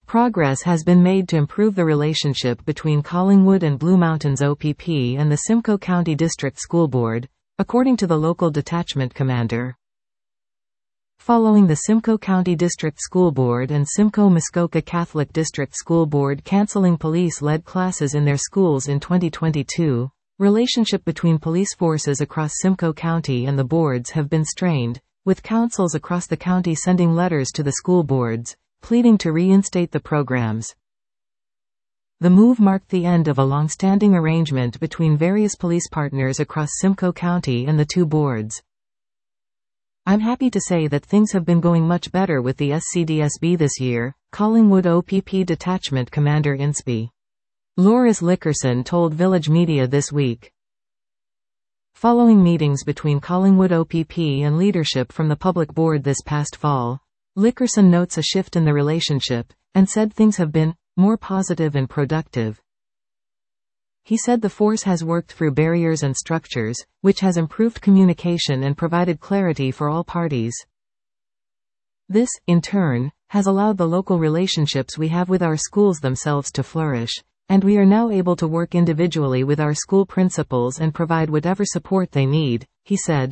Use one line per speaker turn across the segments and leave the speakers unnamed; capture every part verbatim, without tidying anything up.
Progress has been made to improve the relationship between Collingwood and Blue Mountains O P P and the Simcoe County District School Board, according to the local detachment commander. Following the Simcoe County District School Board and Simcoe-Muskoka Catholic District School Board canceling police-led classes in their schools in twenty twenty-two, relationship between police forces across Simcoe County and the boards have been strained, with councils across the county sending letters to the school boards, pleading to reinstate the programs. The move marked the end of a long-standing arrangement between various police partners across Simcoe County and the two boards. I'm happy to say that things have been going much better with the S C D S B this year, Collingwood O P P Detachment Commander Inspy Loris Lickerson told Village Media this week. Following meetings between Collingwood O P P and leadership from the public board this past fall, Lickerson notes a shift in the relationship, and said things have been more positive and productive. He said the force has worked through barriers and structures, which has improved communication and provided clarity for all parties. This, in turn, has allowed the local relationships we have with our schools themselves to flourish, and we are now able to work individually with our school principals and provide whatever support they need, he said.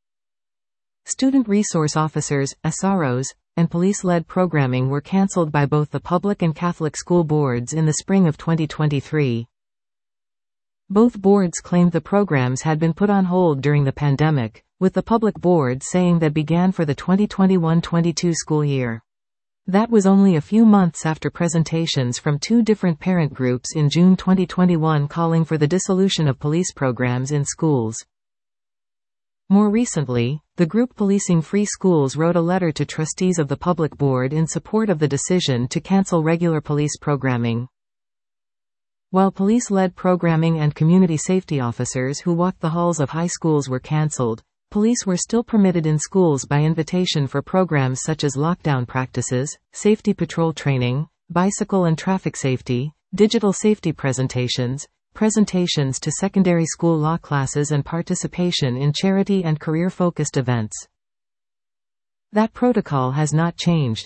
Student resource officers, S R Os, and police-led programming were cancelled by both the public and Catholic school boards in the spring of twenty twenty-three. Both boards claimed the programs had been put on hold during the pandemic, with the public board saying that began for the twenty twenty-one twenty-two school year. That was only a few months after presentations from two different parent groups in June twenty twenty-one calling for the dissolution of police programs in schools. More recently, the group Policing Free Schools wrote a letter to trustees of the public board in support of the decision to cancel regular police programming. While police-led programming and community safety officers who walked the halls of high schools were cancelled, police were still permitted in schools by invitation for programs such as lockdown practices, safety patrol training, bicycle and traffic safety, digital safety presentations, presentations to secondary school law classes and participation in charity and career-focused events. That protocol has not changed.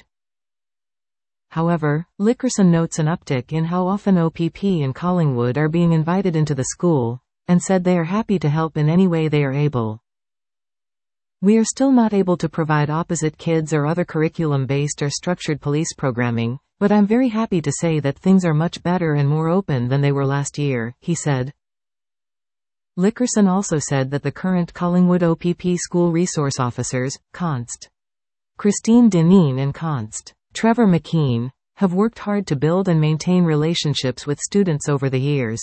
However, Lickerson notes an uptick in how often O P P and Collingwood are being invited into the school, and said they are happy to help in any way they are able. We are still not able to provide opposite kids or other curriculum-based or structured police programming, but I'm very happy to say that things are much better and more open than they were last year, he said. Lickerson also said that the current Collingwood O P P school resource officers, Const. Christine Deneen and Const. Trevor McKean, have worked hard to build and maintain relationships with students over the years.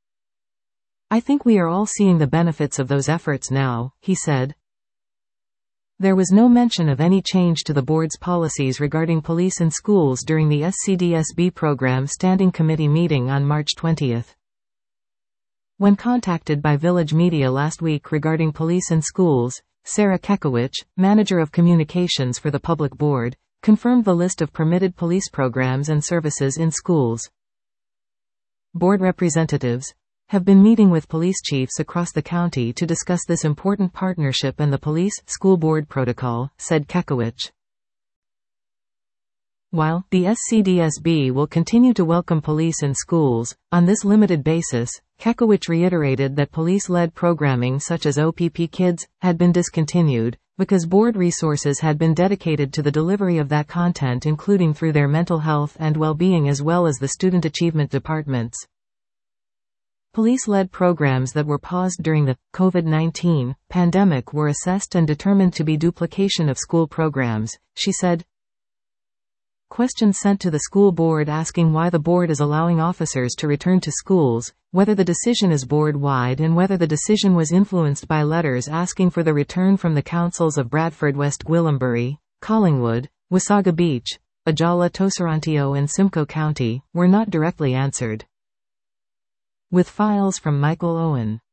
I think we are all seeing the benefits of those efforts now, he said. There was no mention of any change to the board's policies regarding police in schools during the S C D S B program Standing Committee meeting on March twentieth. When contacted by Village Media last week regarding police in schools, Sarah Kekowicz, manager of communications for the public board, confirmed the list of permitted police programs and services in schools. Board representatives have been meeting with police chiefs across the county to discuss this important partnership and the police-school board protocol, said Kekowicz. While the S C D S B will continue to welcome police in schools, on this limited basis, Kekowicz reiterated that police-led programming such as O P P Kids had been discontinued, because board resources had been dedicated to the delivery of that content including through their mental health and well-being as well as the student achievement departments. Police-led programs that were paused during the COVID nineteen pandemic were assessed and determined to be duplication of school programs, she said. Questions sent to the school board asking why the board is allowing officers to return to schools, whether the decision is board-wide and whether the decision was influenced by letters asking for the return from the councils of Bradford West Gwillimbury, Collingwood, Wasaga Beach, Ajala Toserantio and Simcoe County, were not directly answered. With files from Michael Owen.